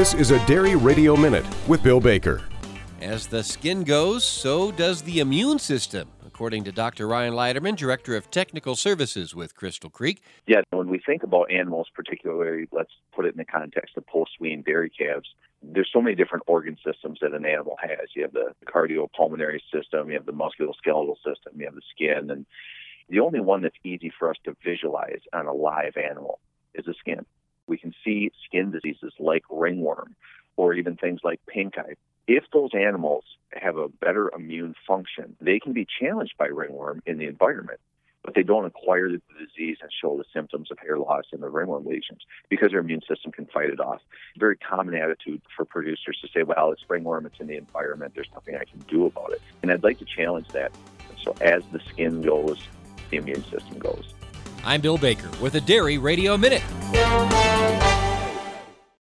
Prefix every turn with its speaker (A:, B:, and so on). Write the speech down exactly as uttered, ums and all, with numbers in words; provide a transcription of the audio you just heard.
A: This is a Dairy Radio Minute with Bill Baker.
B: As the skin goes, so does the immune system, according to Doctor Ryan Leiterman, Director of Technical Services with Crystal Creek.
C: Yeah, when we think about animals, particularly, let's put it in the context of post-wean dairy calves, there's so many different organ systems that an animal has. You have the cardiopulmonary system, you have the musculoskeletal system, you have the skin, and the only one that's easy for us to visualize on a live animal is the skin. We can see skin diseases like ringworm or even things like pink eye. If those animals have a better immune function, they can be challenged by ringworm in the environment, but they don't acquire the disease and show the symptoms of hair loss and the ringworm lesions because their immune system can fight it off. Very common attitude for producers to say, well, it's ringworm, it's in the environment, there's nothing I can do about it. And I'd like to challenge that. So as the skin goes, the immune system goes.
B: I'm Bill Baker with a Dairy Radio Minute.